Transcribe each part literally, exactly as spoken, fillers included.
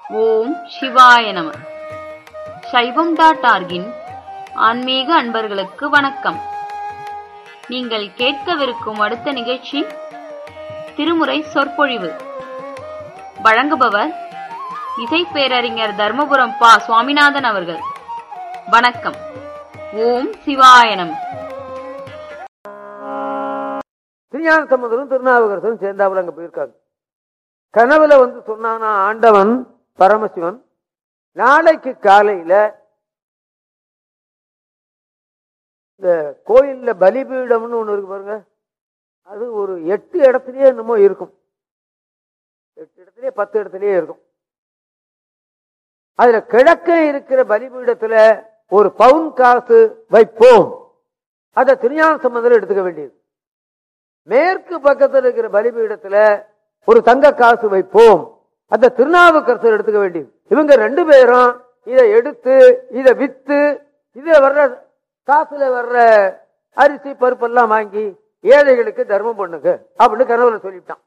ஓம் சிவாய நம. சைவம் டாட் ஆர்கின் ஆன்மீக அன்பர்களுக்கு வணக்கம். நீங்கள் கேட்கவிருக்கும் அடுத்த நிகழ்ச்சி திருமுறை சொற்பொழிவு. வழங்குபவர் இசை பேரறிஞர் தர்மபுரம் பா சுவாமிநாதன் அவர்கள். வணக்கம். ஓம் சிவாய நம. திருஞான சம்பந்தரும் திருநாவுக்கரசரும் சேர்ந்தாப்புல அங்க போயிருக்காங்க. கனவுல வந்து சொன்னானா ஆண்டவன் பரமசிவன், நாளைக்கு காலையில இந்த கோயில்ல பலிபீடம்னு ஒண்ணு இருக்கு பாருங்க, அது ஒரு எட்டு இடத்துலயே என்னமோ இருக்கும், எட்டு இடத்துலயே பத்து இடத்துலயே இருக்கும். அதுல கிழக்க இருக்கிற பலிபீடத்துல ஒரு பவுன் காசு வைப்போம், அதை திருஞான சம்பந்தர் எடுத்துக்க வேண்டியது. மேற்கு பக்கத்தில் இருக்கிற பலிபீடத்துல ஒரு தங்க காசு வைப்போம், அந்த திருநாவுக்கரசர் எடுத்துக்க வேண்டியது. இவங்க ரெண்டு பேரும் இதை எடுத்து இதை வித்து இத வர்ற காசுல வர்ற அரிசி பருப்பெல்லாம் வாங்கி ஏழைகளுக்கு தர்மம் பண்ணுங்க அப்படின்னு கனவுல சொல்லிட்டான்.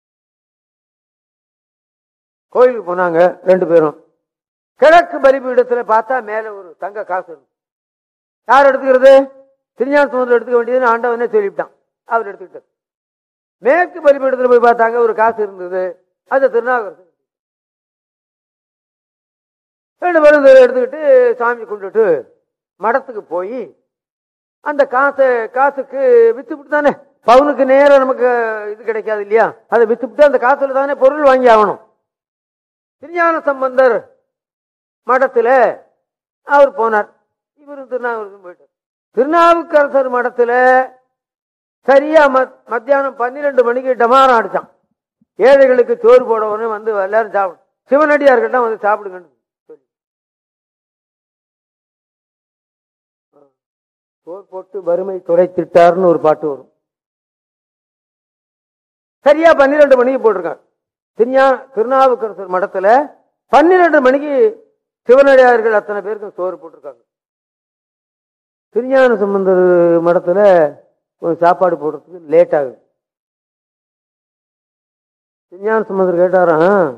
கோயிலுக்கு போனாங்க ரெண்டு பேரும். கிழக்கு பலிபீடத்துல பார்த்தா மேல ஒரு தங்க காசு. யார் எடுத்துக்கிறது? திருஞான சம்பந்தர் எடுத்துக்க வேண்டியதுன்னு ஆண்டவனே சொல்லிவிட்டான். அவர் எடுத்துக்கிட்டார். மேற்கு பலிபீடத்துல போய் பார்த்தாங்க, ஒரு காசு இருந்தது, அது திருநாவுக்கரசர். ரெண்டு பேரும் எடுத்துக்கிட்டு சாமி கொண்டுட்டு மடத்துக்கு போய் அந்த காசை காசுக்கு வித்துவிட்டு தானே, பவுனுக்கு நேரம் நமக்கு இது கிடைக்காது இல்லையா, அதை வித்துவிட்டு அந்த காசுல தானே பொருள் வாங்கி ஆகணும். திருஞான சம்பந்தர் மடத்துல அவர் போனார், இவரும் திருநாவுக்கரசர் போயிட்டார். திருநாவுக்கரசர் மடத்துல சரியா மத்தியானம் பன்னிரெண்டு மணிக்கு டமாரம் அடிச்சான். ஏழைகளுக்கு சோறு போடவுடனே வந்து எல்லாரும் சாப்பிடும், சிவனடியார்கிட்ட வந்து சாப்பிடுங்கன்னு சொல்லி சோறு போட்டு வறுமை துடைத்திட்டார்னு ஒரு பாட்டு வரும். சரியா பன்னிரெண்டு மணிக்கு போட்டிருக்காங்க. திருஞா திருநாவுக்கரசர் மடத்துல பன்னிரெண்டு மணிக்கு சிவனடியார்கள் அத்தனை பேருக்கு சோறு போட்டிருக்காங்க. திருஞான சம்பந்தர் மடத்துல சாப்பாடு போடுறதுக்கு லேட் ஆகுது. திருஞான சம்பந்தர் கேட்டாராம்,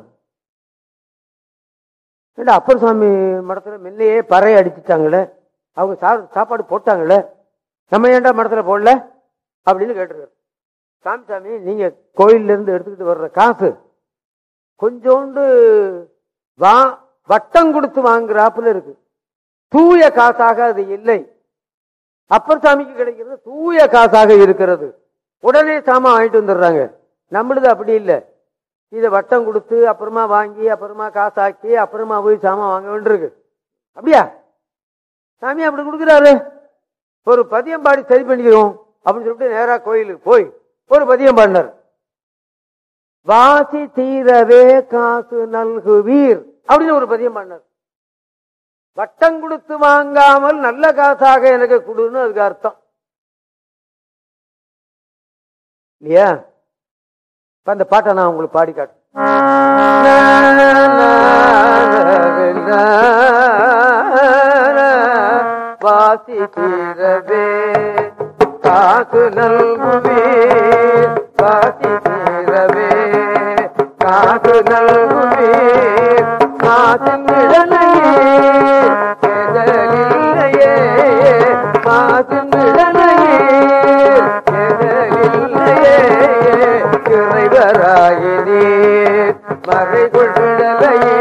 அப்பர் சாமி மடத்துல முன்னையே பறைய அடிச்சுட்டாங்களே, அவங்க சாப்பாடு போட்டாங்களே, நம்ம ஏன்டா மடத்துல போடல அப்படின்னு கேட்டிருக்காரு. சாமி சாமி நீங்க கோயில்ல இருந்து எடுத்துக்கிட்டு வர்ற காசு கொஞ்சோண்டு வா வட்டம் கொடுத்து வாங்குறாப்புல இருக்கு, தூய காசாக அது இல்லை. அப்பர் சாமிக்கு கிடைக்கிறது தூய காசாக இருக்கிறது, உடனே சாமான் வாங்கிட்டு வந்துடுறாங்க. நம்மளுது அப்படி இல்லை, இதை வட்டம் கொடுத்து அப்புறமா வாங்கி அப்புறமா காசாக்கி அப்புறமா போய் சாமான் வாங்க வேண்டியிருக்கு. அப்படியா சாமி அப்படி கொடுக்குறாரு, ஒரு பதியம் பாடி சரி பண்ணிக்கிறோம் அப்படின்னு சொல்லிட்டு நேரா கோயிலுக்கு போய் ஒரு பதியம் பாடினார். வாசி தீரவே காசு நல்குவீர் அப்படின்னு ஒரு பதியம் பாடினார். வட்டம் கொடுத்து வாங்காமல் நல்ல காசாக எனக்கு கொடுன்னு அதுக்கு அர்த்தம் இல்லையா? அந்த பாட்டை நான் உங்களுக்கு பாடி காட்டு. வாசி தீரவே காசு நல்குவீர், வாசி தீரவே காசு நல்குவீர், காசின் இடனையே எதலில்லையே, காசின் இடனையே எதலில்லையே, இறைவராயினீர் மறைகுள் விடலையே,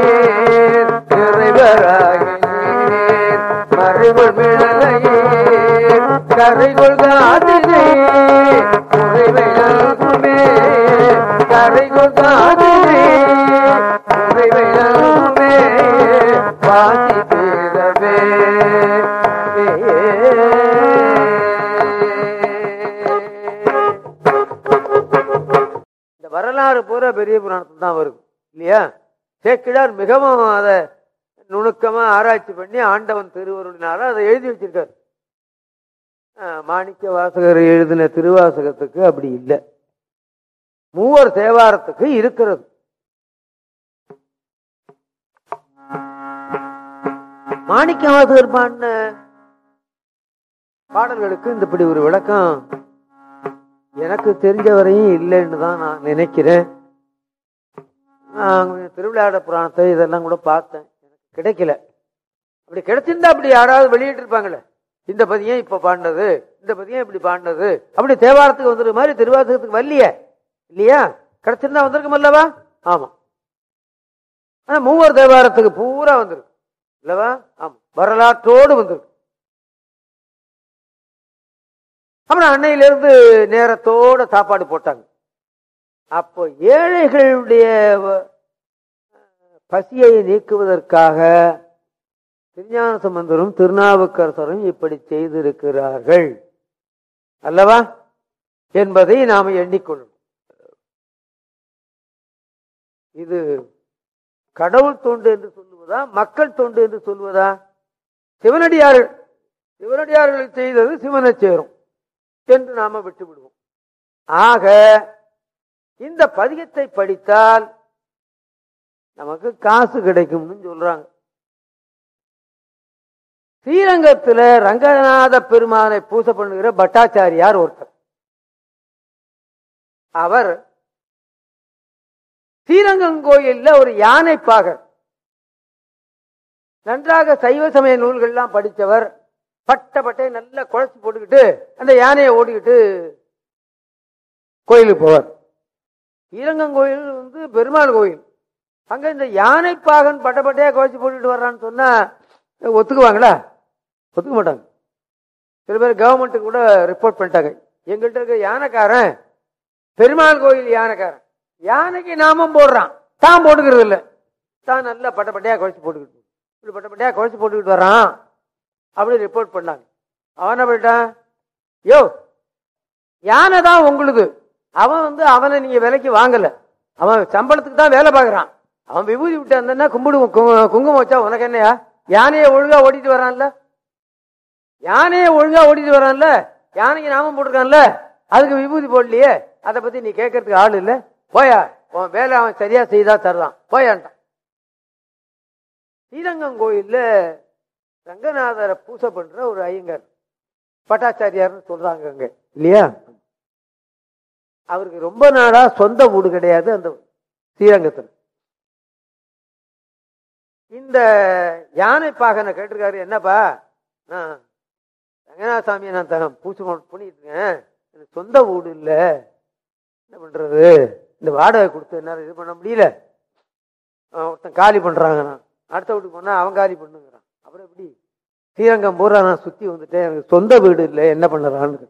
இறைவராயினீர் மறைகுள் விடலையே, கரைகுள் காதிலே உறைவை நல்குமே, கரைகுள் காதிலே உறைவை நல்குமே, வாசி தீரவே. இந்த வரலாறு பூரா பெரிய புராணத்தில் தான் வருது இல்லையா? சேக்கிழார் மிகவும் அதை நுணுக்கமா ஆராய்ச்சி பண்ணி ஆண்டவன் திருவருளினால அதை எழுதி வச்சிருக்காரு. மாணிக்க வாசகர் எழுதின திருவாசகத்துக்கு அப்படி இல்லை, மூவர் தேவாரத்துக்கு இருக்கிறது. மாணிக்க வாசகர் பாடின பாடல்களுக்கு இந்த இப்படி ஒரு விளக்கம் எனக்கு தெரிஞ்ச வரையும் இல்லைன்னு தான் நான் நினைக்கிறேன். திருவிளையாட புராணத்தை இதெல்லாம் கூட பார்த்தேன், எனக்கு கிடைக்கல. அப்படி கிடைச்சிருந்தா அப்படி யாராவது வெளியிட்டு இருப்பாங்களே, இந்த பதியம் இப்ப பாண்டது, இந்த பதியம் இப்படி பாண்டது, அப்படி தேவாரத்துக்கு வந்துருக்க மாதிரி திருவாசகத்துக்கு வரலையே இல்லையா? கிடைச்சிருந்தா வந்திருக்கும் அல்லவா? ஆமா. ஆனா மூவர் தேவாரத்துக்கு பூரா வந்திருக்கு இல்லவா? ஆமா, வரலாற்றோடு வந்திருக்கு. அப்புறம் அன்னையிலிருந்து நேரத்தோட சாப்பாடு போட்டாங்க. அப்போ ஏழைகளுடைய பசியை நீக்குவதற்காக திருஞான சம்பந்தரும் திருநாவுக்கரசரும் இப்படி செய்திருக்கிறார்கள் அல்லவா என்பதை நாம் எண்ணிக்கொள்ளும். இது கடவுள் தொண்டு என்று சொல்லுவதா, மக்கள் தொண்டு என்று சொல்லுவதா? சிவனடியார்கள் சிவனடியார்கள் செய்தது சிவனை சேரும் என்று நாம விட்டு விடுவோம். ஆக இந்த பதிகத்தை படித்தால் நமக்கு காசு கிடைக்கும்னு சொல்றாங்க. ஸ்ரீரங்கத்தில் ரங்கநாத பெருமானை பூசை பண்ணுகிற பட்டாச்சாரியார் ஒருத்தர். அவர் ஸ்ரீரங்கம் கோயில்ல ஒரு யானை பாகர், நன்றாக சைவ சமய நூல்கள்லாம் படித்தவர். பட்ட பட்டை நல்லா குழச்சி போட்டுக்கிட்டு அந்த யானையை ஓடிக்கிட்டு கோயிலுக்கு போவார். ஸ்ரீரங்கம் கோயில் வந்து பெருமாள் கோயில். அங்க இந்த யானை பாகன் பட்ட பட்டையா குழச்சி போட்டுக்கிட்டு வர்றான்னு சொன்னா ஒத்துக்குவாங்களா? ஒத்துக்க மாட்டாங்க. சில பேர் கவர்மெண்ட்டுக்கு கூட ரிப்போர்ட் பண்ணிட்டாங்க, எங்கள்கிட்ட இருக்க யானைக்காரன் பெருமாள் கோயில் யானைக்காரன், யானைக்கு நாமம் போடுறான், தான் போட்டுக்கிறது இல்லை, தான் நல்லா பட்ட பட்டையா குழச்சி போட்டுக்கிட்டு இப்படி பட்ட பட்டையா குழச்சி போட்டுக்கிட்டு வர்றான் அப்படி ரிப்போர்ட் பண்ணாங்க. அவன் என்ன பண்ணிட்டான், யோ யானை தான் உங்களுக்கு, அவன் வந்து அவனை நீங்க விலைக்கு வாங்கல, அவன் சம்பளத்துக்கு தான் வேலை பார்க்கறான், அவன் விபூதி விட்டு அந்த கும்பிடுவோம் குங்குமம் வச்சா உனக்கு என்னையா? யானையை ஒழுங்கா ஓடிட்டு வரான்ல, யானையை ஒழுங்கா ஓடிட்டு வரான்ல, யானைக்கு நாமம் போட்டிருக்கான்ல, அதுக்கு விபூதி போடலையே, அதை பத்தி நீ கேட்கறதுக்கு ஆள் இல்லை, போயா உன் வேலை அவன் சரியா செய்தா தரலாம் போயான்ட்டான். ஸ்ரீரங்கம் கோயில்ல ரங்கநாதரை பூசை பண்ற ஒரு ஐயங்கார் பட்டாச்சாரியார்னு சொல்றாங்க அங்க இல்லையா? அவருக்கு ரொம்ப நாளா சொந்த வீடு கிடையாது அந்த ஸ்ரீரங்கத்தில். இந்த யானை பாகனை கேட்டிருக்காரு, என்னப்பா நான் ரங்கநாத சாமியை நான் தக பூச்சி பண்ணிட்டு இருக்கேன், எனக்கு சொந்த வீடு இல்லை, என்ன பண்றது, இந்த வாடகை கொடுத்து என்னால இது பண்ண முடியல, ஒருத்தன் காலி பண்றாங்க, நான் அடுத்த வீட்டுக்கு போனா அவன் காலி பண்ணுங்கிறான், அப்புறம் எப்படி ஸ்ரீரங்கம் பூரா நான் சுத்தி வந்துட்டேன், எனக்கு சொந்த வீடு இல்லை, என்ன பண்ணலான்னு.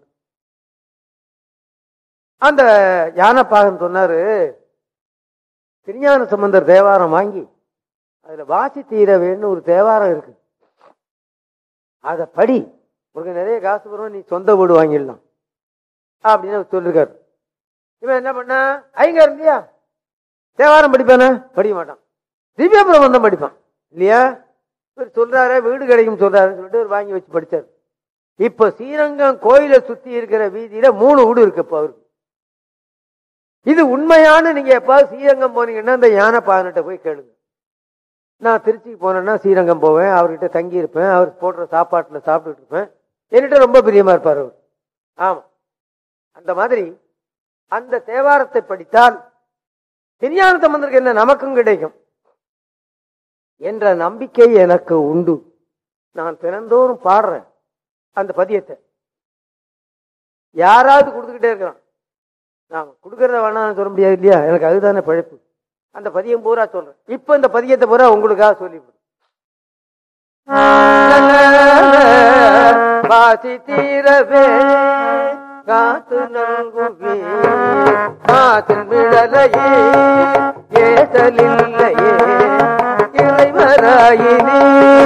அந்த யானை பாகன் சொன்னாரு, திருஞான சம்பந்தர் தேவாரம் வாங்கி அதுல வாசி தீரவேன்னு ஒரு தேவாரம் இருக்கு, அத படி, உனக்கு நிறைய காசு வரும், நீ சொந்த வீடு வாங்கிடலாம் அப்படின்னு சொல்லிருக்காரு. இவன் என்ன பண்ண, ஐங்க இருந்தியா தேவாரம் படிப்பான? படிக்க மாட்டான், திவ்ய பிரபந்தம் படிப்பான் இல்லையா? இவர் சொல்றாரு வீடு கிடைக்கும் சொல்றாருன்னு சொல்லிட்டு ஒரு வாங்கி வச்சு படிச்சாரு. இப்ப ஸ்ரீரங்கம் கோயிலை சுத்தி இருக்கிற வீதியில மூணு வீடு இருக்கு இப்ப அவருக்கு. இது உண்மையான, நீங்க எப்பாவது ஸ்ரீரங்கம் போனீங்கன்னா அந்த யானை பாகன்கிட்ட போய் கேளுங்க. நான் திருச்சிக்கு போனேன்னா ஸ்ரீரங்கம் போவேன், அவர்கிட்ட தங்கி இருப்பேன், அவர் போடுற சாப்பாட்டுல சாப்பிட்டுட்டு இருப்பேன், என்கிட்ட ரொம்ப பிரியமா இருப்பார் அவர். ஆமா, அந்த மாதிரி அந்த தேவாரத்தை படித்தால் திருஞான சம்பந்தருக்கு என்ன நமக்கும் கிடைக்கும் என்ற நம்பிக்கை எனக்கு உண்டு. நான் தினந்தோறும் பாடுறேன் அந்த பதியத்தை, யாராவது கொடுத்துக்கிட்டே இருக்கிறான், நான் கொடுக்கறத வேணாம் சொல்ல முடியாது இல்லையா, எனக்கு அதுதானே பழைப்பு. அந்த பதியம் பூரா சொல்றேன். இப்ப இந்த பதியத்தை பூரா உங்களுக்காக சொல்லிவிடும். வாசி தீரவே காத்து நல்குவே காத்தில் விடலையே ஏசலில்லையே இறைவராயினே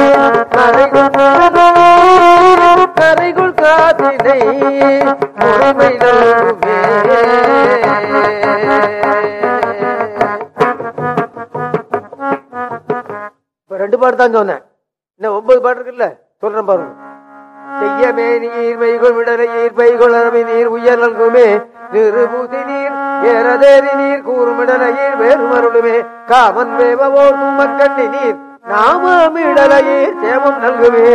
கரைகுள் காத்தினை முறைமை நல்குவே. இப்ப ரெண்டு பாட்டு தான் சொன்னேன், இன்னும் ஒன்பது பாட்டு இருக்குல்ல, சொல்றேன் பாருங்க. செய்யமே நீர் மைகொள் விடலை நீர் பைகொள் அரமை நீர் உயர் நல்குமே நிறுபூசி நீர் ஏறதேறி நீர் கூறுமிடலையீர் வேறு மருளுமே காமன் வேவோர் தும்மக்கண்ணி நீர் நாமமிடலையீர் சேமம் நல்குமே.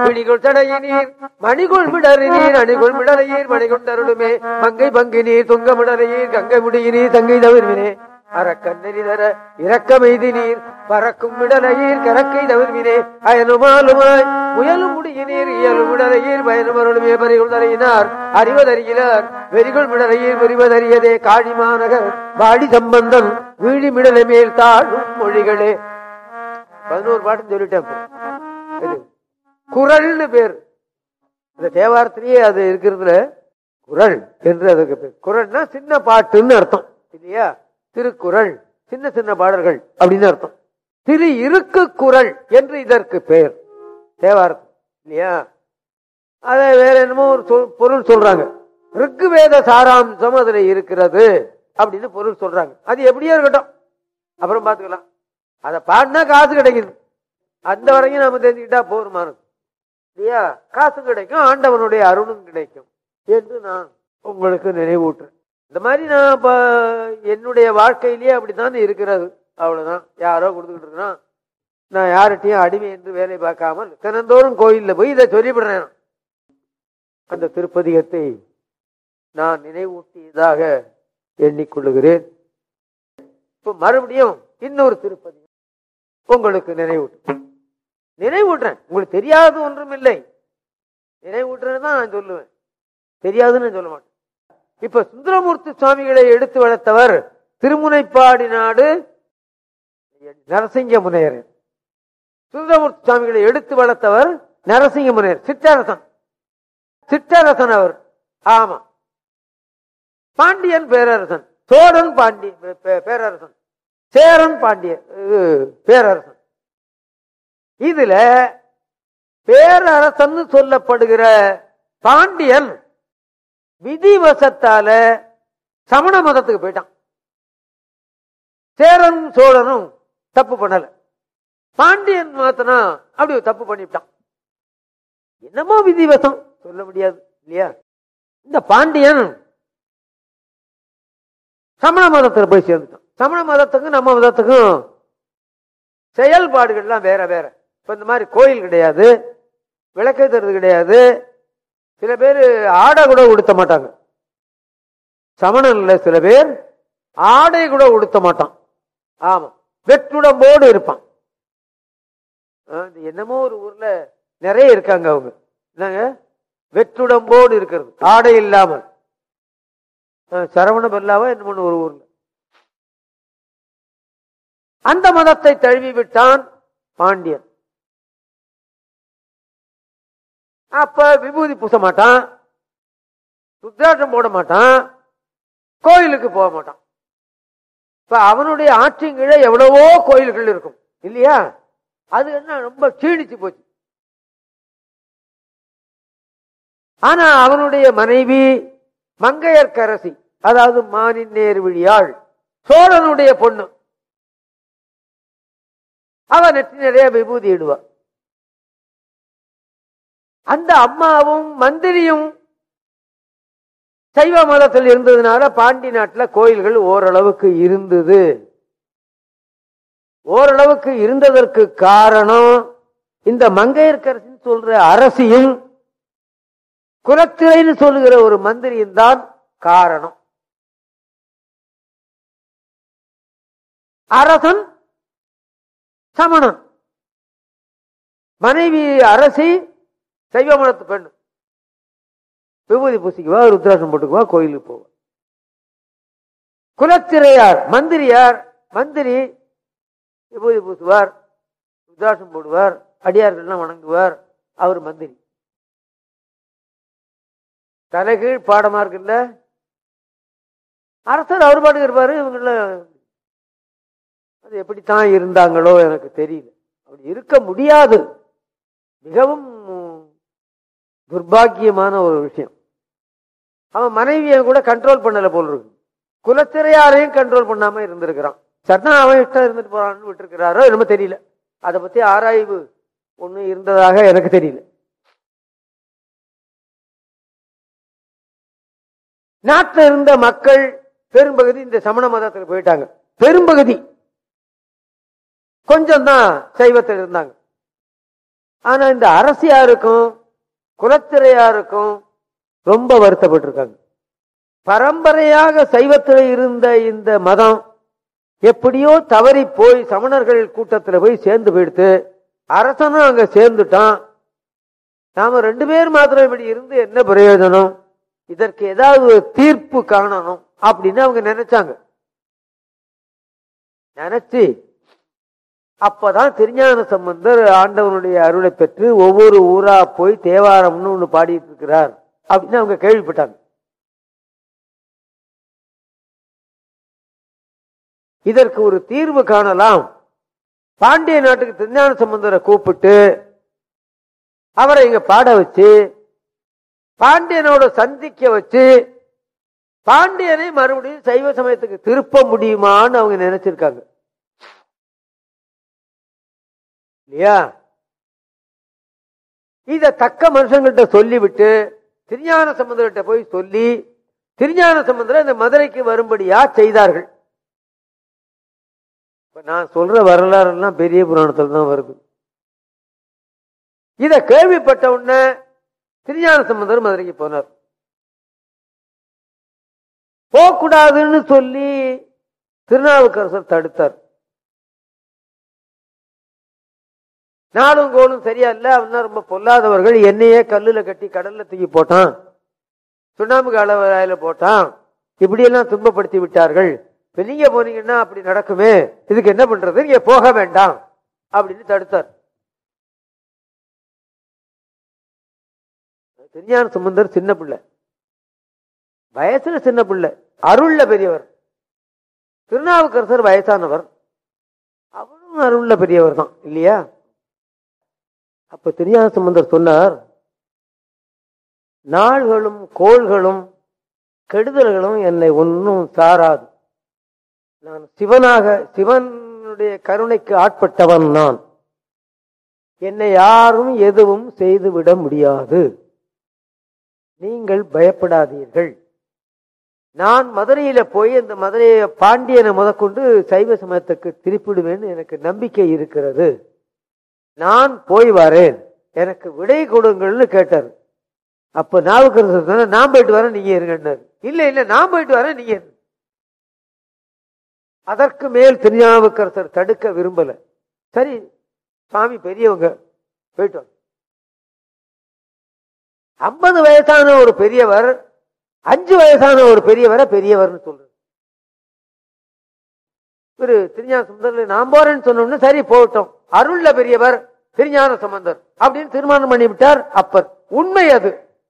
விழிகொள் தடையினீர் மணிகொள் விடறினீர் அணிகொள் விடலையீர் மணிகொண்டருளுமே மங்கை பங்கினீர் துங்கமிடலையீர் கங்கை முடியினீர் தங்கை தவிர்வினே அறக்கண்ணி தர இரக்கமெய்தி நீர் பறக்கும் விடலையீர் கரக்கை தவிர்வினே அயனுமாலுமாய் முயலும் முடியினீர் இயலும் விடலையீர் பயனும் அருளுமே பறிகொள் தரையினார் அறிவதறியிலார் வெறிகொள் விடலையீர் வெறிவதறியதே காழிமாநகர் வாடி சம்பந்தம் வீழி மிடலை மேல் தாழும் மொழிகளே. பதினோரு பாட்டு சொல்லிட்டேன். குரல்னு பேர் இந்த தேவாரத்திலேயே அது இருக்கிறதுல குரல் என்று அதுக்கு பேர். குரல்னா சின்ன பாட்டுன்னு அர்த்தம் இல்லையா? திருக்குறள் சின்ன சின்ன பாடல்கள் அப்படின்னு அர்த்தம். திரு இருக்கு குரல் என்று இதற்கு பெயர் தேவாரத்தம் இல்லையா? அத வேற என்னமோ ஒரு பொருள் சொல்றாங்க. ரிக்குவேத சாராம்சம் அதுல இருக்கிறது அப்படின்னு பொருள் சொல்றாங்க. அது எப்படியோ இருக்கட்டும், அப்புறம் பாத்துக்கலாம். அதை பாடினா காசு கிடைக்குது, அந்த வரைக்கும் நம்ம தெரிஞ்சுக்கிட்டா போருமானது இல்லையா? காசு கிடைக்கும், ஆண்டவனுடைய அருளும் கிடைக்கும் என்று நான் உங்களுக்கு நினைவூட்டுறேன். இந்த மாதிரி நான் இப்ப என்னுடைய வாழ்க்கையிலேயே அப்படித்தான் இருக்கிறது. அவ்வளவுதான். யாரோ கொடுத்துக்கிட்டு இருக்கிறான், நான் யார்கிட்டையும் அடிமை என்று வேலை பார்க்காமல் தினந்தோறும் கோயில்ல போய் இதை சொல்லிவிடுறேன். அந்த திருப்பதிகத்தை நான் நினைவூட்டியதாக எண்ணிக்கொள்ளுகிறேன். இப்ப மறுபடியும் இன்னொரு திருப்பதி உங்களுக்கு நினைவூட்டு நினைவூட்டுறேன். உங்களுக்கு தெரியாது ஒன்றும் இல்லை, நினைவூட்டுறேன்னு தான் நான் சொல்லுவேன், தெரியாதுன்னு சொல்ல மாட்டேன். இப்ப சுந்தரமூர்த்தி சுவாமிகளை எடுத்து வளர்த்தவர் திருமுனைப்பாடி நாடு நரசிங்க முனையர். சுந்தரமூர்த்தி சுவாமிகளை எடுத்து வளர்த்தவர் நரசிங்க முனையர், சிற்றரசன். சிற்றரசன் அவர். ஆமா, பாண்டியன் பேரரசன், சோழன் பாண்டிய பேரரசன், சேரன் பாண்டிய பேரரசன். இதுல பேரரசன் சொல்லப்படுகிற பாண்டியன் விதிவசத்தால சமண மதத்துக்கு போயிட்டான். சேரன் சோழனும் தப்பு பண்ணல, பாண்டியன் மாத்தனா அப்படி தப்பு பண்ணிவிட்டான். என்னமோ விதிவசம் சொல்ல முடியாது இல்லையா? இந்த பாண்டியன் சமண மதத்துல போய் சேர்ந்துட்டான். சமண மதத்துக்கும் நம்ம மதத்துக்கும் செயல்பாடுகள்லாம் வேற வேற. இப்ப இந்த மாதிரி கோயில் கிடையாது, விளக்கேற்றுறது கிடையாது. சில பேர் ஆடை கூட உடுத்த மாட்டாங்க. சமணன்ல சில பேர் ஆடை கூட உடுத்த மாட்டான். ஆமா, வெற்றுடம்போடு இருப்பான். என்னமோ ஒரு ஊர்ல நிறைய இருக்காங்க அவங்க. என்னங்க வெற்றுடம்போடு இருக்கிறது, ஆடை இல்லாமல். சரவண பெல்லாவா என்ன ஒரு ஊர்ல அந்த மதத்தை தழுவி விட்டான் பாண்டியன். அப்ப விபூதி பூச மாட்டான், ருத்ராட்சம் போட மாட்டான், கோயிலுக்கு போக மாட்டான். இப்ப அவனுடைய ஆற்றின் கீழே எவ்வளவோ கோயில்கள் இருக்கும் இல்லையா? அது என்ன ரொம்ப சீணிச்சு போச்சு. ஆனா அவனுடைய மனைவி மங்கையர்க்கரசி, அதாவது மானின் நேர்விழியாள், சோழனுடைய பொண்ணு. அவன் நெற்றி நிறைய விபூதி இடுவா. அந்த அம்மாவும் மந்திரியும் சைவ மதத்தில் இருந்ததுனால பாண்டி நாட்டில் கோயில்கள் ஓரளவுக்கு இருந்தது. ஓரளவுக்கு இருந்ததற்கு காரணம் இந்த மங்கையர்க்கரசி சொல்ற அரசியும் குலத்திரைன்னு சொல்லுகிற ஒரு மந்திரியும் தான் காரணம். அரசன் சமணன், மனைவி அரசி சைவ மதத்து பெண்ணு. விபூதி பூசிக்குவா, ருத்ராட்சம் போட்டுக்குவா, கோயிலுக்கு போவா. குலத்திரையார் மந்திரியார், மந்திரி விபூதி பூசுவார், ருத்ராட்சம் போடுவார், அடியார்கள்லாம் வணங்குவார். அவர் மந்திரி. தலைகீழ் பாடமா இருக்குல்ல. அரசர் அவர் பாட்டுக்கு இருப்பாரு, இவங்கள அது எப்படித்தான் இருந்தாங்களோ எனக்கு தெரியல. அப்படி இருக்க முடியாது. மிகவும் துர்பாக்கியமான ஒரு விஷயம். அவன் மனைவியை கூட கண்ட்ரோல் பண்ணல போல் இருக்கு. குலத்திரையாரையும் கண்ட்ரோல் பண்ணாம இருந்திருக்கிறான். சட்டா அவன் இஷ்டம் இருந்துட்டு போறான்னு விட்டுருக்கிறாரோ என்னமோ தெரியல. அதை பத்தி ஆராய்வு ஒண்ணு இருந்ததாக எனக்கு தெரியல. நாட்டில் இருந்த மக்கள் பெரும்பகுதி இந்த சமண மதத்துக்கு போயிட்டாங்க. பெரும்பகுதி, கொஞ்சம் தான் சைவத்தில் இருந்தாங்க. ஆனா இந்த அரசியாருக்கும் குலத்திரையாருக்கும் ரொம்ப வருத்தப்பட்டிருக்காங்க. பரம்பரையாக சைவத்தில் இருந்த இந்த மதம் எப்படியோ தவறி போய் சமணர்கள் கூட்டத்தில் போய் சேர்ந்து போயிடுத்து. அரசனும் அங்க சேர்ந்துட்டான். நாம ரெண்டு பேர் மாத்திரம் இப்படி இருந்து என்ன பிரயோஜனம், இதற்கு ஏதாவது தீர்ப்பு காணணும் அப்படின்னு அவங்க நினைச்சாங்க. நினைச்சு அப்பதான் திருஞான சம்பந்தர் ஆண்டவனுடைய அருளை பெற்று ஒவ்வொரு ஊரா போய் தேவாரம்னு ஒண்ணு பாடிட்டு இருக்கிறார் அப்படின்னு அவங்க கேள்விப்பட்டாங்க. இதற்கு ஒரு தீர்வு காணலாம். பாண்டிய நாட்டுக்கு திருஞான சம்பந்தரை கூப்பிட்டு அவரை இங்க பாட வச்சு பாண்டியனோட சந்திக்க வச்சு பாண்டியனை மறுபடியும் சைவ சமயத்துக்கு திருப்ப முடியுமான்னு அவங்க நினைச்சிருக்காங்க இல்லையா? இத தக்க மனுஷங்கள்ட்ட சொல்லிவிட்டு திருஞான சம்பந்தர்கிட்ட போய் சொல்லி திருஞான சம்பந்தரை இந்த மதுரைக்கு வரும்படியா செய்தார்கள். நான் சொல்ற வரலாறு எல்லாம் பெரிய புராணத்தில் தான் வருது. இத கேள்விப்பட்ட உடனே திருஞான சம்பந்தர் மதுரைக்கு போனார். போகக்கூடாதுன்னு சொல்லி திருநாவுக்கரசர் தடுத்தார். நாளும் கோளும் சரியா இல்ல, அவன் ரொம்ப பொல்லாதவர்கள், என்னையே கல்லுல கட்டி கடல்ல தூக்கி போட்டான், சுண்ணாம்பு கால போட்டான், இப்படி எல்லாம் துன்பப்படுத்தி விட்டார்கள். நீங்க போனீங்கன்னா அப்படி நடக்குமே, இதுக்கு என்ன பண்றது, நீங்க போக வேண்டாம் அப்படின்னு தடுத்தார். திருஞான சம்பந்தர் சின்ன பிள்ளை, வயசுல சின்ன பிள்ளை, அருள்ல பெரியவர். திருநாவுக்கரசர் வயசானவர், அவரும் அருள்ல பெரியவர் தான் இல்லையா? அப்ப திருஞான சம்பந்தர் சொன்னார், நாள்களும் கோள்களும் கெடுதல்களும் என்னை ஒன்னும் சாராது. நான் சிவனாக சிவனுடைய கருணைக்கு ஆட்பட்டவன். நான் என்னை யாரும் எதுவும் செய்துவிட முடியாது. நீங்கள் பயப்படாதீர்கள். நான் மதுரையில போய் இந்த மதுரையை பாண்டியனை முதற்கொண்டு சைவ சமயத்துக்கு திருப்பிடுவேன்னு எனக்கு நம்பிக்கை இருக்கிறது. நான் போய் வரேன், எனக்கு விடை கொடுங்கள்னு கேட்டார். அப்ப நாவுக்கரசர் நான் போயிட்டு வரேன் நீங்க இருங்கன்னாரு. இல்ல இல்ல நான் போயிட்டு வரேன் நீங்க. அதற்கு மேல் திருநாவுக்கரசர் தடுக்க விரும்பல. சரி சுவாமி பெரியவங்க போயிட்டு வாங்க. ஐம்பது வயசான ஒரு பெரியவர் அஞ்சு வயசான ஒரு பெரியவரை பெரியவர்னு சொல்றாரு. ஒரு திருஞான சம்பந்தர் நான் போறேன்னு சொன்னோம்னு சரி போகட்டும், அருள்ல பெரியவர் திருஞான சம்பந்தர் அப்படின்னு தீர்மானம் பண்ணிவிட்டார் அப்பர். உண்மை அது.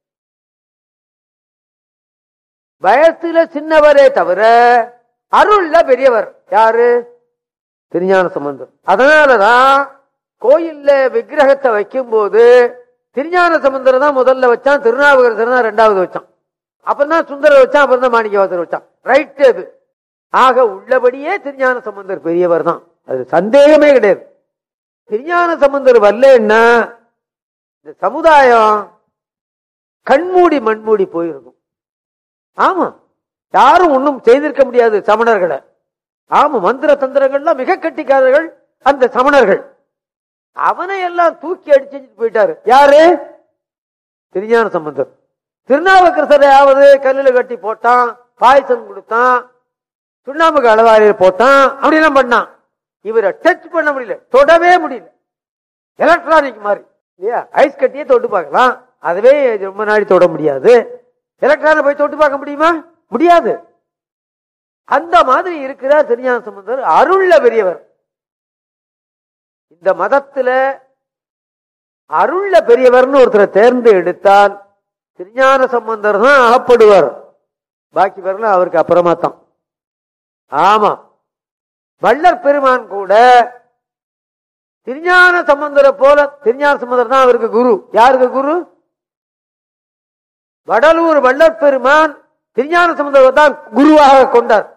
வயசுல சின்னவரே தவிர அருள்ல பெரியவர் யாரு? திருஞான சம்பந்தர். அதனாலதான் கோயில்ல விக்கிரகத்தை வைக்கும் போது திருஞான சம்பந்தர் தான் முதல்ல வச்சான், திருநாவுக்கரசர் தான் ரெண்டாவது வச்சான், அப்பதான் சுந்தரர் வச்சான், அப்புறம் தான் மாணிக்கவாசர் வச்சான். ரைட் அது. ஆக உள்ளபடியே திருஞான சம்பந்தர் பெரியவர் தான், அது சந்தேகமே கிடையாது. திருஞான சம்பந்தர் வரலன்னா இந்த சமுதாயம் கண்மூடி மண்மூடி போயிருக்கும். ஆமா, யாரும் ஒன்னும் செய்திருக்க முடியாது சமணர்களை. ஆமா, மந்திர தந்திரங்கள்லாம் மிக கட்டிக்காரர்கள் அந்த சமணர்கள். அவனை எல்லாம் தூக்கி அடிச்சு போயிட்டாரு யாரு? திருஞான சம்பந்தர். திருநாவுக்கரசரையாவது கல்லுல கட்டி போட்டான், பாயசம் கொடுத்தான், சுண்ணாம்புக்கு அளவாரியில் போட்டான், அப்படிலாம் பண்ணான். இவரை டச் பண்ண முடியல, தொடவே முடியல. எலக்ட்ரானிக் மாதிரி இல்லையா? ஐஸ் கட்டியே தொட்டு பார்க்கலாம், அதுவே ரொம்ப நாடி தொட முடியாது. எலக்ட்ரானிக் போய் தொட்டு பார்க்க முடியுமா? முடியாது. அந்த மாதிரி இருக்கிறார் திருஞான சம்பந்தர், அருள்ல பெரியவர். இந்த மதத்துல அருள்ல பெரியவர்னு ஒருத்தரை தேர்ந்து எடுத்தால் திருஞான சம்பந்தர் தான் அகப்படுவார். பாக்கி வரல அவருக்கு அப்புறமா தான். ஆமா, வள்ளற் பெருமான் கூட திருஞான சம்பந்தரை போல, திருஞான சம்பந்தர் தான் அவருக்கு குரு. யாருக்கு குரு? வடலூர் வள்ளற் பெருமான் திருஞான சம்பந்தர் தான் குருவாக கொண்டார்.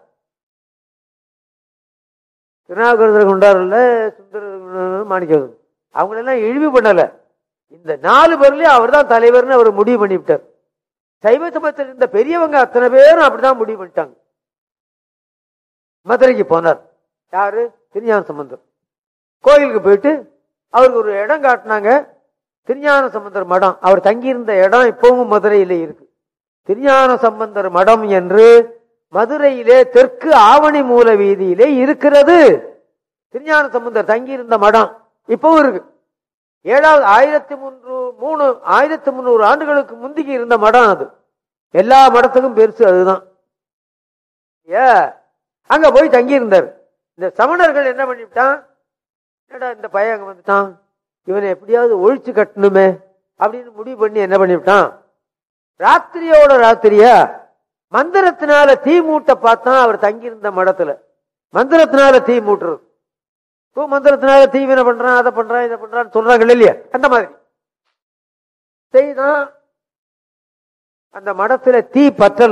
திருநாவுக்கரசர் கொண்டார்ல, சுந்தர மாணிக்கவாசர் அவங்களெல்லாம் இழிவு பண்ணல. இந்த நாலு பேர்லயும் அவர் தான் தலைவர்னு அவர் முடிவு பண்ணிவிட்டார். சைவ சமயத்தில் இருந்த பெரியவங்க அத்தனை பேரும் அப்படிதான் முடிவு பண்ணிட்டாங்க. மதுரைக்கு போனார் யாரு? திருஞான சம்பந்தர். கோயிலுக்கு போயிட்டு அவருக்கு ஒரு இடம் காட்டினாங்க. திருஞான சம்பந்தர் மடம் அவர் தங்கியிருந்த இடம் இப்பவும் மதுரையிலே இருக்கு. திருஞான சம்பந்தர் மடம் என்று மதுரையிலே தெற்கு ஆவணி மூல வீதியிலே இருக்கிறது. திருஞான சம்பந்தர் தங்கியிருந்த மடம் இப்பவும் இருக்கு. ஏழாவது ஆயிரத்தி முன்னூறு மூணு ஆயிரத்தி முன்னூறு ஆண்டுகளுக்கு முந்திக்கு இருந்த மடம் அது. எல்லா மடத்துக்கும் பெருசு அதுதான். ஏ அங்க போய் தங்கி இருந்தார். இந்த சமணர்கள் என்ன பண்ணிவிட்டான், என்னடா இந்த பையன் அங்க வந்துட்டான், இவனை எப்படியாவது ஒழிச்சு கட்டணுமே அப்படின்னு முடிவு பண்ணி என்ன பண்ணிவிட்டான், ராத்திரியோட ராத்திரியா மந்திரத்தினால தீ மூட்ட பார்த்தான். அவர் தங்கியிருந்த மடத்துல மந்திரத்தினால தீ மூட்டுறது. மந்திரத்தினால தீவினை பண்றான், அதை பண்றான், இதை பண்றான்னு சொல்றாங்க இல்லையா, அந்த மாதிரி செய்தான். அந்த மடத்துல தீ பற்றல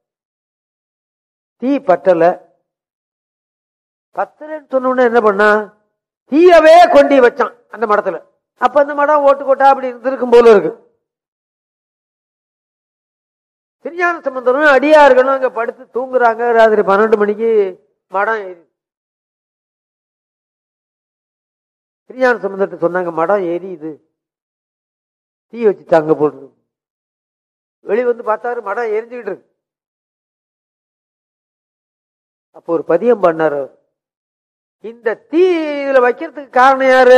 தீ பற்றல பத்தலன்னு சொன்ன என்ன பண்ணா, தீயவே கொண்டு வச்சான் அந்த மடத்துல. அப்ப அந்த மடம் ஓட்டு கோட்டா அப்படி இருந்திருக்கும் போல இருக்கு. திருஞான சம்பந்தரும் அடியார்களும் அங்க படுத்து தூங்குறாங்க. ராத்திரி பன்னெண்டு மணிக்கு மடம் ஏறி திருஞான சம்பந்தத்தை சொன்னாங்க, மடம் எரியுது, தீ வச்சுட்டாங்க போட்டு. வெளி வந்து பார்த்தாரு, மடம் எரிஞ்சுக்கிட்டு இருக்கு. அப்போ ஒரு பதியம் பண்ணாரு. இந்த தீ இதுல வைக்கிறதுக்கு காரணம் யாரு?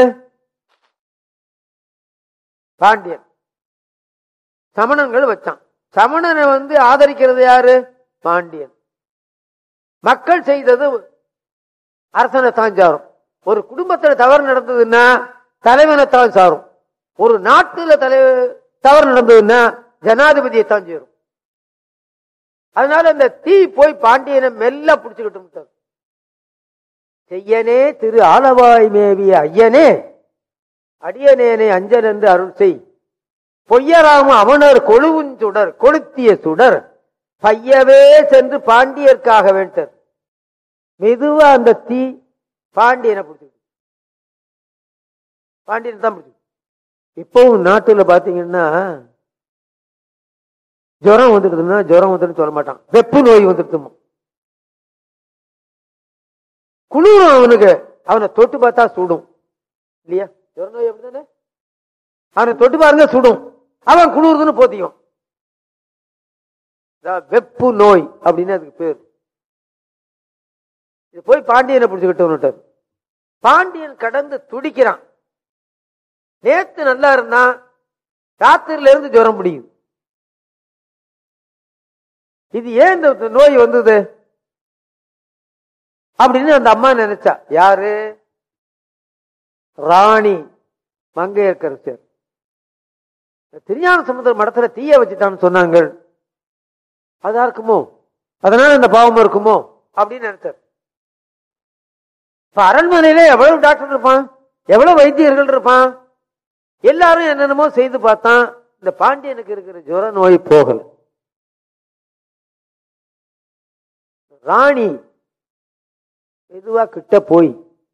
பாண்டியன். சமணங்கள் வச்சான். சமணனை வந்து ஆதரிக்கிறது யாரு? பாண்டியன். மக்கள் செய்தது அரசனை தான் சாரும். ஒரு குடும்பத்துல தவறு நடந்ததுன்னா தலைவனைத்தான் சாரும். ஒரு நாட்டுல தலை தவறு நடந்ததுன்னா ஜனாதிபதியை தான் சேரும். அதனால அந்த தீ போய் பாண்டியனை மெல்ல பிடிச்சுக்கிட்டு, செய்யனே திரு ஆலவாய் மேவிய ஐயனே அடியனேனை அஞ்சல் என்று அருள் செய், பொய்யராம அவனர் கொழுவும் சுடர் கொளுத்திய சுடர் பையவே சென்று பாண்டியர்க்காக வேண்டார். மெதுவா அந்த தீ பாண்டியனை பிடிச்சு பாண்டியனை தான் பிடிச்சு. இப்பவும் நாட்டுல பாத்தீங்கன்னா ஜுரம் வந்துடுதுன்னா ஜுரம் வந்துட்டு சொல்ல மாட்டான், வெப்பு நோய் வந்துடுமா. குளிரும் அவனுக்கு, அவனை தொட்டு பார்த்தா சுடும் இல்லையா? ஜுர நோய் அப்படிதானே, அவனை தொட்டு பாருங்க சுடும், அவன் குளிர்துன்னு போத்தியும். வெப்பு நோய் அப்படின்னு அதுக்கு பேர். இது போய் பாண்டியனை பிடிச்சுக்கிட்டு பாண்டியன் கடந்து துடிக்கிறான். நேத்து நல்லா இருந்தான், ராத்திரில இருந்து ஜுரம் பிடிக்குது. இது ஏன் இந்த நோய் வந்தது அப்படின்னு அந்த அம்மா நினைச்சா. யாரு? ராணி மங்கையர்க்கரசர். திருஞான சம்பந்தர் மடத்துல தீய வச்சுட்டான்னு சொன்னாங்க. அதா இருக்குமோ, அதனால இந்த பாவம் இருக்குமோ அப்படின்னு நினைச்சார். இப்ப அரண்மனையில எவ்வளவு டாக்டர் இருப்பான், எவ்வளவு வைத்தியர்கள் இருப்பான், எல்லாரும் என்னென்னமோ செய்து பார்த்தான். இந்த பாண்டியனுக்கு இருக்கிற ஜுர நோய் போகல. ராணி மெதுவா கிட்ட போய்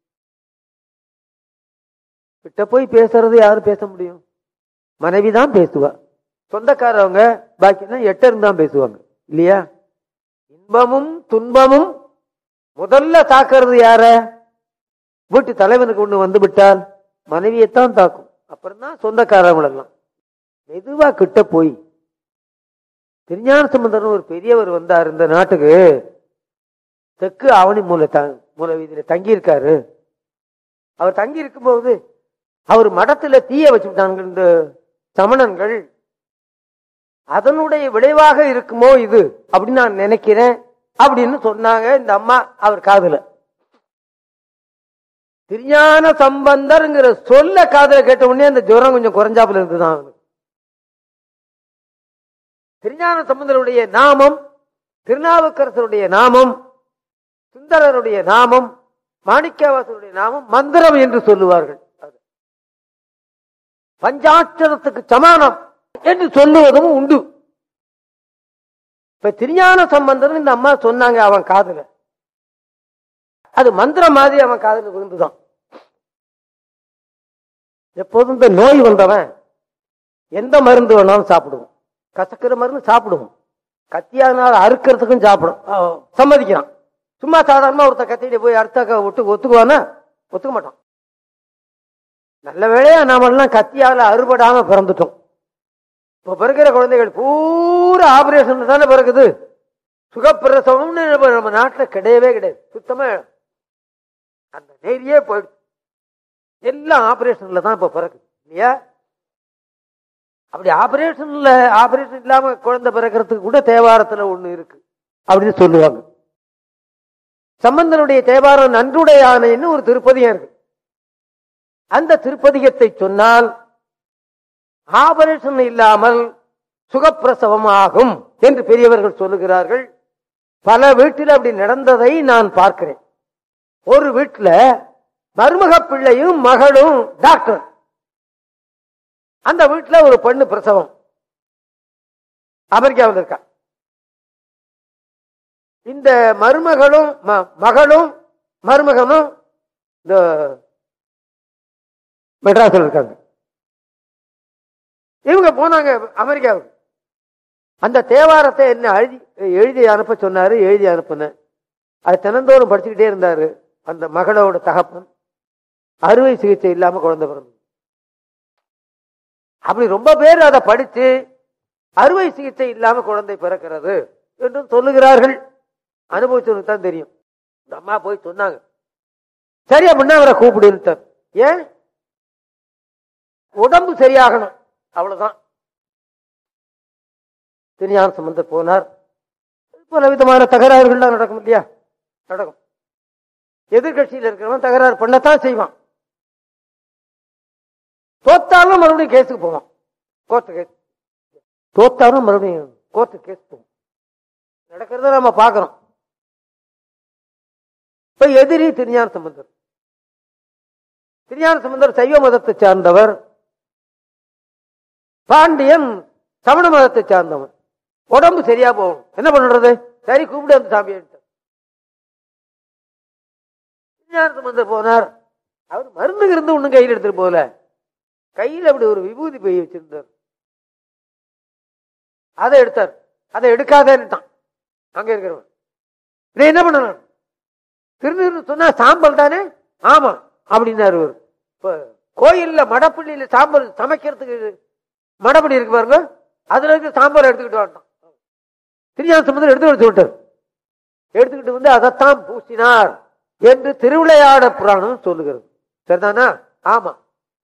கிட்ட போய் பேசுறது யாரு பேச முடியும்? மனைவிதான் பேசுவா. சொந்தக்காரவங்க பாக்கி எட்டரும் தான் பேசுவாங்க இல்லையா? இன்பமும் துன்பமும் முதல்ல தாக்குறது யார? வீட்டு தலைவனுக்கு ஒண்ணு வந்து விட்டால் மனைவியைத்தான் தாக்கும். அப்புறம் தான் சொந்தக்காரவங்களெல்லாம். மெதுவா கிட்ட போய், திருஞான சம்பந்தர் ஒரு பெரியவர் வந்தார் இந்த நாட்டுக்கு. தெற்கு ஆவணி மூல மூல வீதியில தங்கி இருக்காரு. அவர் தங்கி இருக்கும்போது அவர் மடத்துல தீய வச்சுட்டாங்க இந்த சமணன்கள். அதனுடைய விளைவாக இருக்குமோ இது அப்படின்னு நான் நினைக்கிறேன் அப்படின்னு சொன்னாங்க இந்த அம்மா அவர் காதுல. திருஞான சம்பந்தர்ங்கிற சொல்ல காதுல கேட்ட உடனே அந்த ஜுரம் கொஞ்சம் குறைஞ்சாப்புல இருந்துதான். திருஞான சம்பந்தருடைய நாமம், திருநாவுக்கரசருடைய நாமம், சுந்தரருடைய நாமம், மாணிக்கவாசருடைய நாமம் மந்திரம் என்று சொல்லுவார்கள். பஞ்சாட்சரத்துக்கு சமானம் என்று சொல்லுவதும் உண்டு. இப்ப திருஞான சம்பந்தர் இந்த அம்மா சொன்னாங்க அவன் காதுல. அது மந்திரம் மாதிரி அவன் காதுல விழுந்துதான். எப்போதும் இந்த நோய் வந்தவன் எந்த மருந்து வேணாலும் சாப்பிடுவோம். கசக்கிற மருந்து சாப்பிடுவோம், கத்தியானால் அறுக்கிறதுக்கும் சாப்பிடும் சம்மதிக்கிறான். சும்மா சாதாரணமா ஒருத்த கத்தியில போய் அறுத்தாக்க ஒட்டு ஒத்துக்குவானா? ஒத்துக்க மாட்டான். நல்ல வேளையா நாமெல்லாம் கத்தியால அறுபடாம பிறந்துட்டோம். இப்ப பிறக்கிற குழந்தைகள் பூரா ஆபரேஷன் தானே பிறகுது. சுகப்பிரசவம்னு நம்ம நாட்டில் கிடையவே கிடையாது. சுத்தமா அந்த நேரியே போயிடுச்சு. எல்லாம் ஆபரேஷன்ல தான் இப்ப பிறக்குது இல்லையா? அப்படி ஆபரேஷன்ல ஆபரேஷன் இல்லாம குழந்தை பிறக்கிறதுக்கு கூட தேவாரத்துல ஒண்ணு இருக்கு அப்படின்னு சொல்லுவாங்க. சம்பந்தனுடைய தேவாரம் நன்றுடைய ஆணைன்னு ஒரு திருப்பதிகம் இருக்கு. அந்த திருப்பதிகத்தை சொன்னால் ஆபரேஷன் இல்லாமல் சுகப்பிரசவம் ஆகும் என்று பெரியவர்கள் சொல்லுகிறார்கள். பல வீட்டில் அப்படி நடந்ததை நான் பார்க்கிறேன். ஒரு வீட்டுல மருமக பிள்ளையும் மகளும் டாக்டர். அந்த வீட்டுல ஒரு பெண்ணு பிரசவம் அமெரிக்காவில் இருக்கா. இந்த மருமகளும் மகளும் மருமகனும் இந்த மெட்ராஸில் இருக்காங்க. இவங்க போனாங்க அமெரிக்காவுக்கு. அந்த தேவாரத்தை என்ன எழுதி எழுதி அனுப்ப சொன்னாரு. எழுதி அனுப்புன அது தினந்தோறும் படிச்சுக்கிட்டே இருந்தாரு. அந்த மகளோட தகப்பன் அறுவை சிகிச்சை இல்லாம குழந்தை பிறந்தது. அப்படி ரொம்ப பேர் அதை படிச்சு அறுவை சிகிச்சை இல்லாம குழந்தை பிறக்கிறது என்றும் சொல்லுகிறார்கள். அனுபவிச்சவனுக்கு தான் தெரியும். இந்த அம்மா போய் சொன்னாங்க. சரி அப்படின்னா அவரை கூப்பிடு. ஏன்? உடம்பு சரியாகணும், அவ்வளவுதான். திருஞான சம்பந்தர் போனார். பல விதமான தகராறுகள்லாம் நடக்கும் இல்லையா? நடக்கும். எதிர்கட்சியில் இருக்கிறவன் தகராறு பண்ணத்தான் செய்வான். தோத்தாலும் மறுபடியும் கேஸுக்கு போவான். கோர்ட்டு கேஸ் தோத்தாலும் மறுபடியும் கோர்ட்டு கேஸ் போவோம். நடக்கிறத நம்ம பார்க்கிறோம். இப்ப எதிரி திருஞான சம்பந்தர். திருஞான சம்பந்தர் சைவ மதத்தை சார்ந்தவர். பாண்டியன் சமண மதத்தை சார்ந்தவன். உடம்பு சரியா போகும், என்ன பண்றது? சரி கூப்பிடு அந்த சாமியை. திருஞான சம்பந்தர் போனார். அவர் மருந்து இருந்து ஒண்ணும் கையில் எடுத்துட்டு போல, கையில் அப்படி ஒரு விபூதி பை வச்சிருந்தார். அதை எடுத்தார். அதை எடுக்காதேன்னுட்டான் அங்க இருக்கிறவன். இதை என்ன பண்ணணும்? திருநீர்னு சொன்னா சாம்பல் தானே? ஆமா அப்படின்னாரு. இப்ப கோயில்ல மடப்பள்ளியில சாம்பல் சமைக்கிறதுக்கு மடப்பள்ளி இருக்கு பாருங்க, அதுல இருந்து சாம்பார் எடுத்துக்கிட்டு வரணும். திருஞான சம்பந்தர் எடுத்து வச்சு விட்டார். எடுத்துக்கிட்டு வந்து அதைத்தான் பூசினார் என்று திருவிளையாட புராணம் சொல்லுகிறது. சரிதானா? ஆமா.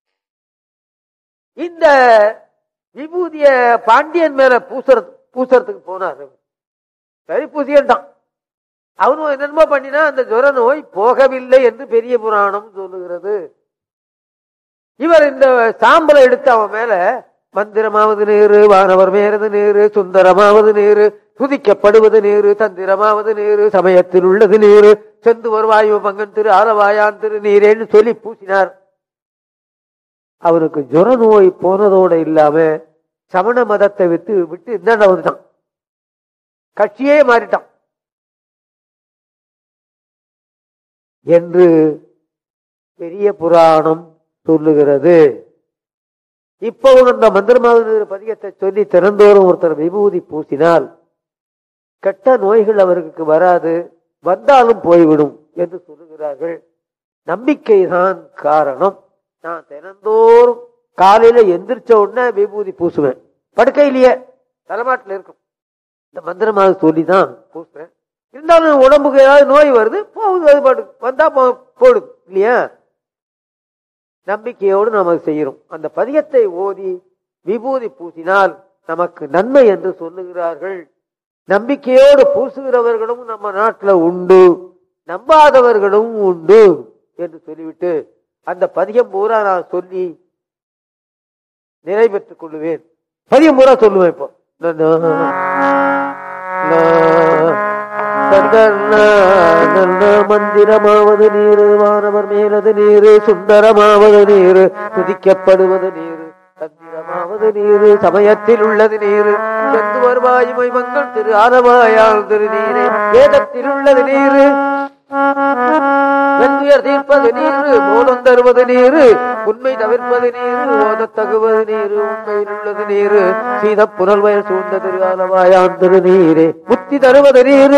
இந்த விபூதிய பாண்டியன் மேல பூசறது பூசறதுக்கு போனார். சரி பூசியன்தான். அவனும் என்னென்னமோ பண்ணினா அந்த ஜுர நோய் போகவில்லை என்று பெரிய புராணம் சொல்லுகிறது. இவர் இந்த சாம்பலை எடுத்து அவன் மேல மந்திரமாவது நீரு, வானவர் மேறது நீரு, சுந்தரமாவது நீரு, துதிக்கப்படுவது நீரு, தந்திரமாவது நீரு, சமயத்தில் உள்ளது நீரு, செந்து வருவாயு பங்கன் திரு ஆலவாயான் திரு நீரேன்னு சொல்லி பூசினார். அவனுக்கு ஜுர நோய் போனதோட இல்லாம சமண மதத்தை விட்டு விட்டு என்ன வந்துட்டான், கட்சியே மாறிட்டான் என்று பெரிய புராணம் சொல்லுகிறது. இப்பவும் அந்த மந்திரமாவது பதிகத்தை சொல்லி திறந்தோறும் ஒருத்தர் விபூதி பூசினால் கெட்ட நோய்கள் அவருக்கு வராது, வந்தாலும் போய்விடும் என்று சொல்லுகிறார்கள். நம்பிக்கைதான் காரணம். நான் தினந்தோறும் காலையில எந்திரிச்ச உடனே விபூதி பூசுவேன். படுக்கையிலேயே தலைமாட்டில் இருக்கும். இந்த மந்திரமாக சொல்லிதான் பூசுவேன். இருந்தாலும் உடம்புக்கு ஏதாவது நோய் வருது, போகுது, பாட்டு வந்தா போடும் இல்லையா? நம்பிக்கையோடு நம்ம செய்யறோம். அந்த பதிகத்தை ஓதி விபூதி பூசினால் நமக்கு நன்மை என்று சொல்லுகிறார்கள். நம்பிக்கையோடு பூசுகிறவர்களும் நம்ம நாட்டில் உண்டு, நம்பாதவர்களும் உண்டு என்று சொல்லிவிட்டு அந்த பதிகம் பூரா நான் சொல்லி நிறைவேற்றிக் கொள்ளுவேன். பதிகம் பூரா சொல்லுவேன். இப்போ மந்திரமாவது நீரு, வானவர் மேலது நீரு, சுந்தரமாவது நீரு, துதிக்கப்படுவது நீரு, தந்திரமாவது நீரு, சமயத்தில் உள்ளது நீரு, செந்து வருவாயுமை மங்கள் திரு ஆலவாயால் திரு நீரு, வேதத்தில் உள்ளது நீரு, வெந்துயர் தீர்ப்பது நீரு, மோனம் தருவது நீரு, உண்மை தவிர்ப்பது நீரு, ஓத தகுவது நீரு, உண்மையில் உள்ளது நீரு, சீத புனல் வயல் சூழ்ந்த திரு ஆலவாயான் திரு நீரே, முத்தி தருவது நீரு,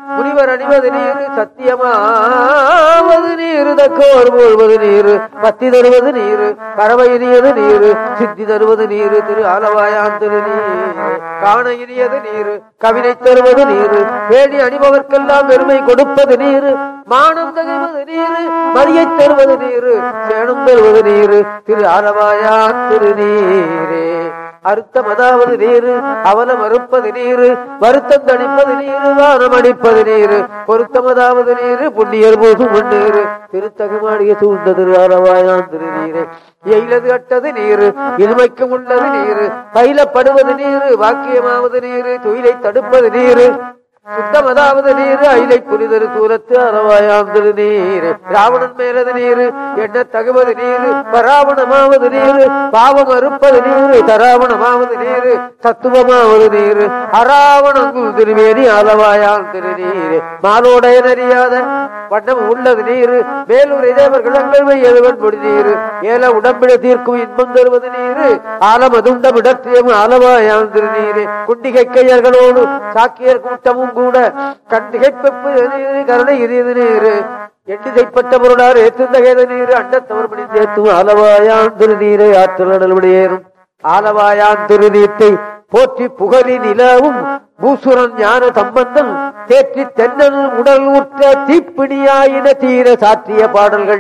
முனிவர் அணிவது நீர் சத்தியமாவது நீர் தக்கோர் போழ்வது நீர் பத்தி தருவது நீர் கறவை இனியது நீர் சித்தி தருவது நீர் திரு ஆலவாயான் திரு நீர் காண இனியது நீர் கவினை தருவது நீர் பேணி அணிபவர்க்கெல்லாம் பெருமை கொடுப்பது நீர் மானம் தகுவது நீர் மரியை தருவது நீர் சேனம் தருவது நீர் திரு ஆலவாயான் திரு நீரே அறுத்தம் அதாவது நீரு அவலம் அறுப்பது நீரு வருத்தம் தணிப்பது நீரு வானம் அடிப்பது நீரு பொருத்தம் அதாவது நீரு புண்ணியர் போதும் நீரு திருத்தகுமாடிய சூழ்ந்த திரு ஆலவாயான் திரு நீரு எயிலது அட்டது நீரு இனிமைக்கும் உள்ளது நீரு பயிலப்படுவது நீரு வாக்கியமாவது நீரு துயிலை தடுப்பது நீரு சுத்தம் அதாவது நீரு அயிலை புரிதரு தூரத்து அரவாயாம் திரு நீரு ராவணன் மேலது நீரு என்ன தகுவது நீரு பராவணமாவது நீரு பாவம் அறுப்பது நீரு தராவணமாவது நீரு தத்துவமாவது நீரு அராவணங்குள் திருமேனி அளவாயாம் திரு நீரு மாலோடைய நறியாத வண்ணம் உள்ளது நீரு மேலூர் இதேவர்கள் எழுவன் பொடி நீரு ஏல உடம்பிட தீர்க்கும் இன்பம் தருவது நீரு ஆலமதுண்ட விடத்தியம் ஆலவாயாம் திரு நீரு குண்டிகை கையர்களோடு சாக்கியர் கூட்டமும் கூட கண்டிகைப்பு கருணை இறியது நீரு எட்டிதைப்பட்ட பொருளார் ஏற்றுந்தகைத நீரு அண்டத்தவர் மணி தேத்தும் ஆலவாயான் திருநீரை ஆற்றல் நடவடியேறும் ஆலவாயான் திருநீட்டை போற்றி புகழி நிலவும் பூசுரன் ஞான சம்பந்தம் தேற்றி தென்னல் உடல் ஊற்ற தீப்பிணியாயின தீர சாற்றிய பாடல்கள்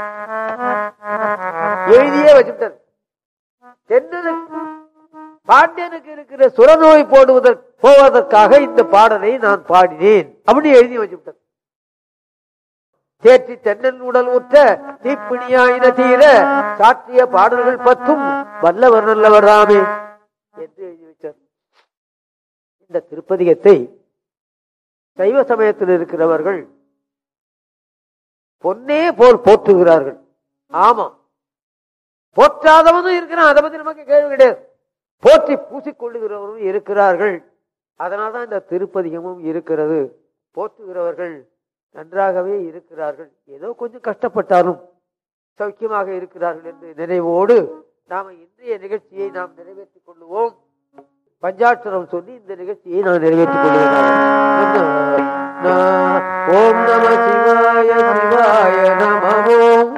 எழுதியே வச்சுட்டார். தென்னனுக்கு பாண்டியனுக்கு இருக்கிற சுரநோய் போடுவதற்கு போவதற்காக இந்த பாடலை நான் பாடினேன் அப்படின்னு எழுதி வச்சுட்டார். தேற்றி தென்னன் உடல் ஊற்ற தீப்பிணியாயின தீர சாற்றிய பாடல்கள் பத்தும் வல்லவர் நல்லவர் தாமே என்று எழுதி வச்சார். இந்த திருப்பதிகத்தை சைவ சமயத்தில் இருக்கிறவர்கள் பொன்னே போல் போற்றுகிறார்கள். ஆமா, போற்றாதவனும் இருக்கிறான், அதை பத்தி நமக்கு கேள்வி கிடையாது. போற்றி பூசிக்கொள்ளுகிறவரும் இருக்கிறார்கள். அதனால்தான் இந்த திருப்பதிகமும் இருக்கிறது. போற்றுகிறவர்கள் நன்றாகவே இருக்கிறார்கள். ஏதோ கொஞ்சம் கஷ்டப்பட்டாலும் சௌக்கியமாக இருக்கிறார்கள் என்று நினைவோடு நாம இன்றைய நிகழ்ச்சியை நாம் நிறைவேற்றிக் கொள்ளுவோம். பஞ்சாட்சரம் சொல்லி இந்த நிகழ்ச்சியை நான் நிறைவேற்றிக் கொள்கிறேன். ஓம் நம சிவாய சிவாய நம ஓம்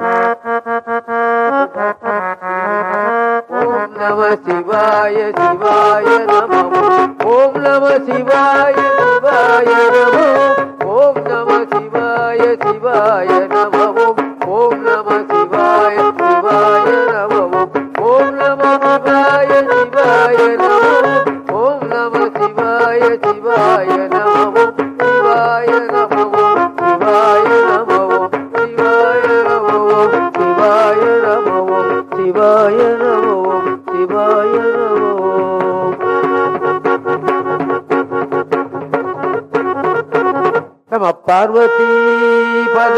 ஓம் நம சிவாய சிவாய நம ஓம் நம சிவாய சிவாய நம ஓம் நம சிவாய சிவாய நம ஓம் நம சிவாய சிவாய நம ஓம் நம சிவாய சிவாய நம ஓம் நம சிவாய சிவாய நம சிவாய நம சிவாய நம சிவாய நம சிவாய நம சிவாய நம சிவாய நம பார்வதி பத